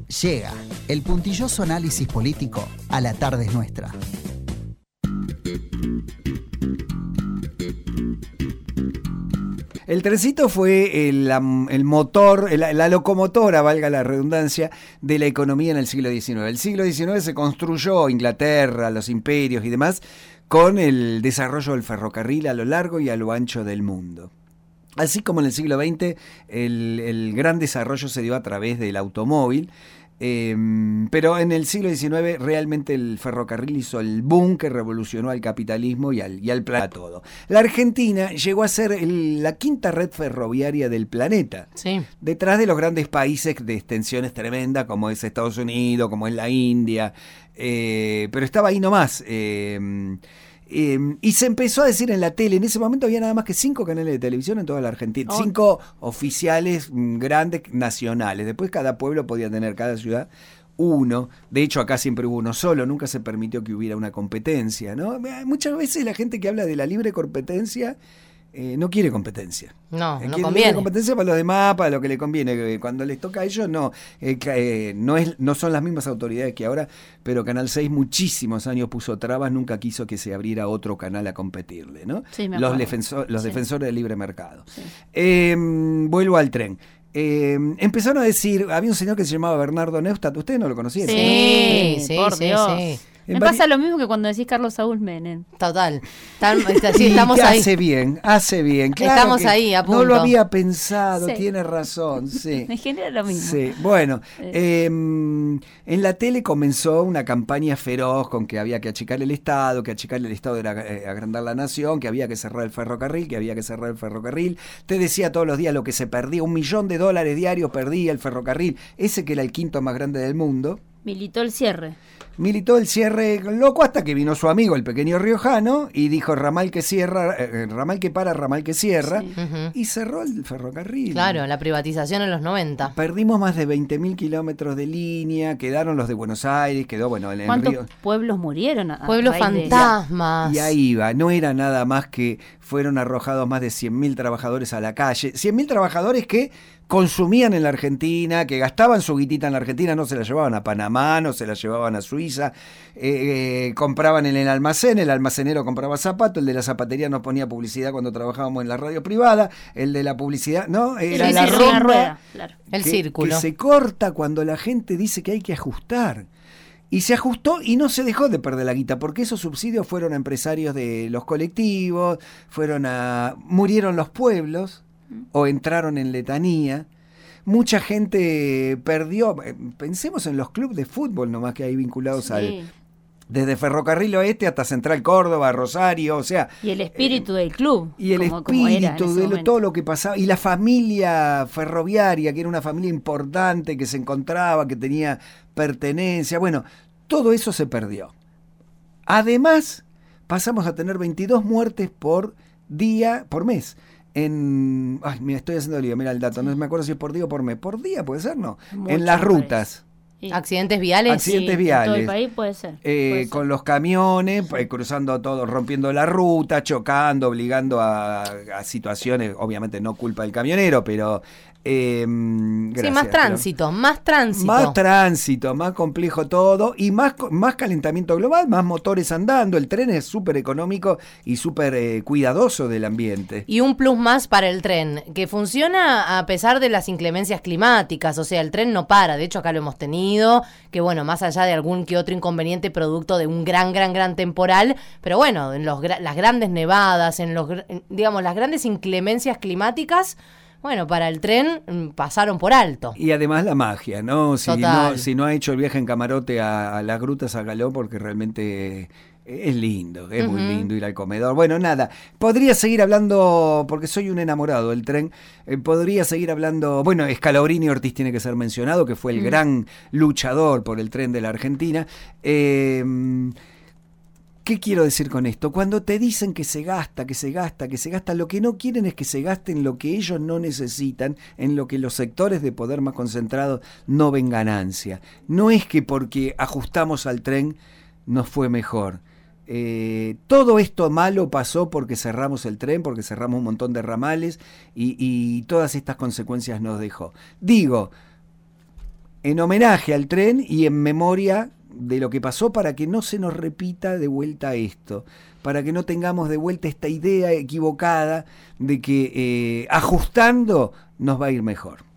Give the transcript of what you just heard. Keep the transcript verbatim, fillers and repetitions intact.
Llega el puntilloso análisis político a la tarde es nuestra. El trencito fue el, el motor, la, la locomotora, valga la redundancia, de la economía en el siglo diecinueve. El siglo diecinueve se construyó Inglaterra, los imperios y demás, con el desarrollo del ferrocarril a lo largo y a lo ancho del mundo. Así como en el siglo veinte, el, el gran desarrollo se dio a través del automóvil. Eh, pero en el siglo diecinueve realmente el ferrocarril hizo el boom que revolucionó al capitalismo y al, y al planeta todo. La Argentina llegó a ser el, la quinta red ferroviaria del planeta, sí. Detrás de los grandes países de extensiones tremendas como es Estados Unidos, como es la India, eh, pero estaba ahí nomás. Eh, Eh, y se empezó a decir en la tele, en ese momento había nada más que cinco canales de televisión en toda la Argentina, oh. cinco oficiales grandes nacionales, después cada pueblo podía tener, cada ciudad, uno. De hecho acá siempre hubo uno solo, nunca se permitió que hubiera una competencia, ¿no? Muchas veces la gente que habla de la libre competencia Eh, no quiere competencia. No, eh, no quiere conviene. competencia para los demás, para lo que le conviene. Cuando les toca a ellos, no. Eh, eh, no, es, no son las mismas autoridades que ahora, pero Canal seis muchísimos años puso trabas, nunca quiso que se abriera otro canal a competirle, ¿no? Sí, me los acuerdo. defensor, los sí. defensores del libre mercado. Sí. Eh, vuelvo al tren. Eh, empezaron a decir, había un señor que se llamaba Bernardo Neustadt, ustedes no lo conocían. Sí, ¿no? sí, por sí, Dios. sí. Me pasa lo mismo que cuando decís Carlos Saúl Menem. Total. Tan, sí, estamos y ahí. Hace bien, hace bien. Claro estamos que ahí, a punto. No lo había pensado, Sí. tiene razón. Sí. Me genera lo mismo. Sí. Bueno, Eh. eh, en la tele comenzó una campaña feroz con que había que achicar el Estado, que achicar el Estado era eh, agrandar la nación, que había que cerrar el ferrocarril, que había que cerrar el ferrocarril. Te decía todos los días lo que se perdía, un millón de dólares diarios perdía el ferrocarril, ese que era el quinto más grande del mundo. Militó el cierre. Militó el cierre loco hasta que vino su amigo, el pequeño riojano, y dijo ramal que cierra, eh, ramal que para, ramal que cierra, Sí. Uh-huh. y cerró el ferrocarril. Claro, la privatización en los noventa. Perdimos más de veinte mil kilómetros de línea, quedaron los de Buenos Aires, quedó, bueno, el ¿Cuántos Río. pueblos murieron? A, a Pueblos raíz de- fantasmas. Y ahí va, no era nada más que fueron arrojados más de cien mil trabajadores a la calle, cien mil trabajadores que consumían en la Argentina, que gastaban su guitita en la Argentina, no se la llevaban a Panamá, no se la llevaban a Suiza, eh, eh, compraban en el almacén, el almacenero compraba zapatos, el de la zapatería nos ponía publicidad cuando trabajábamos en la radio privada, el de la publicidad, ¿no? Era Sí, la sí, sí, ronda la rueda, claro. El que, círculo. que se corta cuando la gente dice que hay que ajustar. Y se ajustó y no se dejó de perder la guita, porque esos subsidios fueron a empresarios de los colectivos, fueron a murieron los pueblos o entraron en letanía. Mucha gente perdió, pensemos en los clubes de fútbol nomás que hay vinculados Sí. al desde Ferrocarril Oeste hasta Central Córdoba, Rosario, o sea, Y el espíritu del club. y el como- como era en espíritu ese de lo- momento. todo lo que pasaba, y la familia ferroviaria, que era una familia importante, que se encontraba, que tenía pertenencia, bueno, todo eso se perdió. Además, pasamos a tener veintidós muertes por día, por mes. En, ay, mira, estoy haciendo lío, mira el dato, no me acuerdo si es por día o por mes. Por día puede ser, ¿no? Mucho, en las me rutas. Sí. Accidentes viales. Accidentes Sí, viales. En todo el país puede ser. Eh, puede ser. con los camiones, eh, cruzando todo, rompiendo la ruta, chocando, obligando a, a situaciones, obviamente no culpa del camionero, pero... Eh, Sí, gracias, más pero- tránsito, más tránsito. Más tránsito, más complejo todo y más, más calentamiento global, más motores andando. El tren es súper económico y súper eh, cuidadoso del ambiente. Y un plus más para el tren, que funciona a pesar de las inclemencias climáticas, o sea, el tren no para, de hecho acá lo hemos tenido, que bueno, más allá de algún que otro inconveniente producto de un gran, gran, gran temporal, pero bueno, en los, las grandes nevadas, en los, en, digamos, las grandes inclemencias climáticas, bueno, para el tren mm, pasaron por alto. Y además la magia, ¿no? Si, Total. no, si no ha hecho el viaje en camarote a, a las grutas, hágalo porque realmente... Es lindo, es uh-huh. muy lindo ir al comedor. Bueno, nada, podría seguir hablando, porque soy un enamorado del tren, eh, podría seguir hablando, bueno, Scalabrini Ortiz tiene que ser mencionado, que fue el uh-huh. gran luchador por el tren de la Argentina. Eh, ¿Qué quiero decir con esto? Cuando te dicen que se gasta, que se gasta, que se gasta, lo que no quieren es que se gaste en lo que ellos no necesitan, en lo que los sectores de poder más concentrados no ven ganancia. No es que porque ajustamos al tren nos fue mejor. Eh, todo esto malo pasó porque cerramos el tren, porque cerramos un montón de ramales y, y todas estas consecuencias nos dejó. Digo, en homenaje al tren y en memoria de lo que pasó para que no se nos repita de vuelta esto, para que no tengamos de vuelta esta idea equivocada de que eh, ajustando nos va a ir mejor.